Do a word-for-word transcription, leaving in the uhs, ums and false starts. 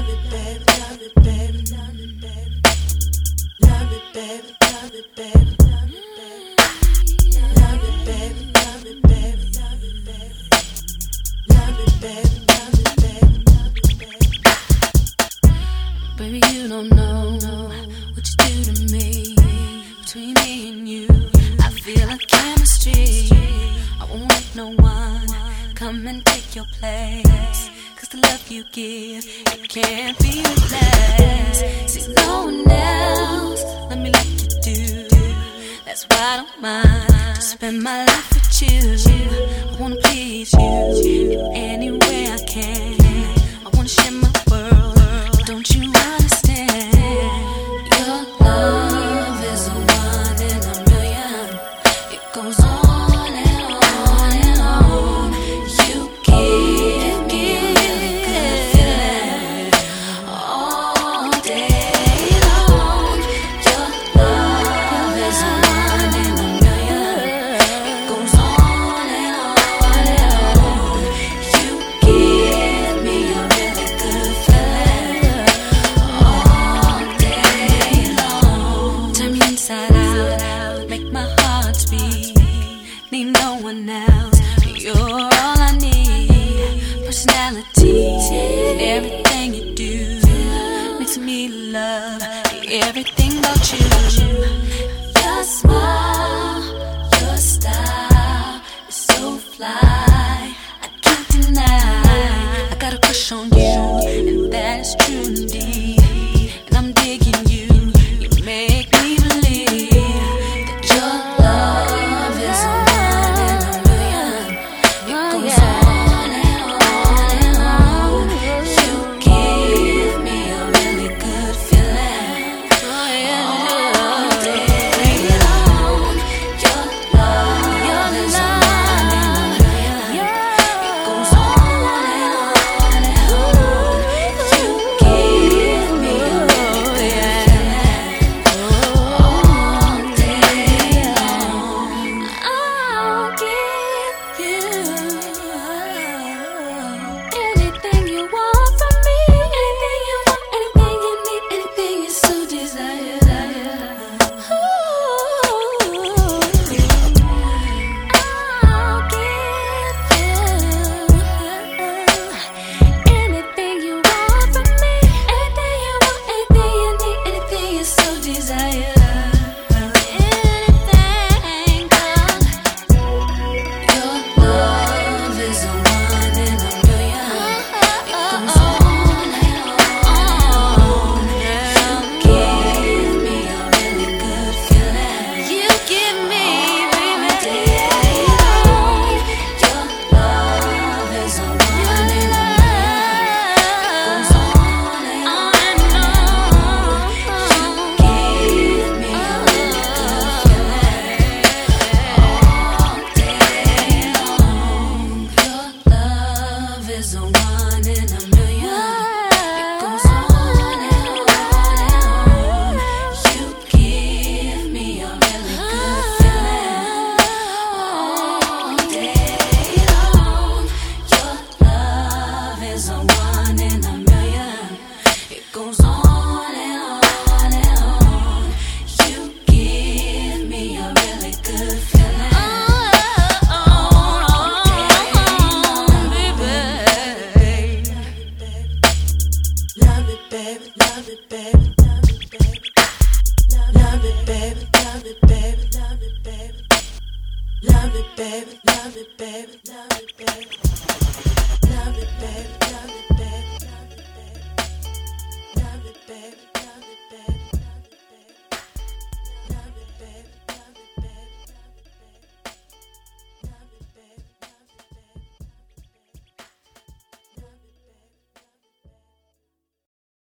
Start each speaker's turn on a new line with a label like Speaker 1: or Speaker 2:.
Speaker 1: Baby, you don't know what you do to me. Between me and you, I feel a chemistry. I won't let no one come and take your place, 'cause the love you give, it can't be replaced. See, no one else, let me like you do. That's why I don't mind to spend my life with you. I wanna please you in any way I can. I wanna share my world, don't you understand? Your love is a one in a million. It goes on and on and on. You give me a good feeling all day long. Your love is a one in a million. It goes on and on and on. You give me a really good feeling all day long. Turn me inside out, make my heart beat. Need no one else, you're all I need. Personality, everything you do makes me love everything about you. Your smile, your style is so fly, I can't deny. I got a crush on you, and that's true indeed. And I'm digging you, you make me believe that your love is a one in a million. It goes on and on and on. You give me a really good feeling all day long. Your love is a one in a million. It goes on and on and on. You give me a really good feeling all day long. I'll give you anything you want from me, anything you want, anything you need, anything you so desire. I'll give you anything you want from me, anything you want, anything you need, anything you so desire. Anything, girl. Your love is a one in a million. It goes on and on. You give me a really good feeling. You give me all day long. Your love is a one in a million. It goes on and on. You give me a really good feeling all day long. Your love is a one in a million. It goes on and on and on. You give me a really good feeling all day long. Your love is a one in a million. It goes on and on and on. You give me a really good feeling all day long, baby.
Speaker 2: Love it, baby, love it, baby, love it, baby. Love it, baby, love it, baby, love it, baby. Love it, baby, love it, baby, love it, baby. Love it, baby, love it.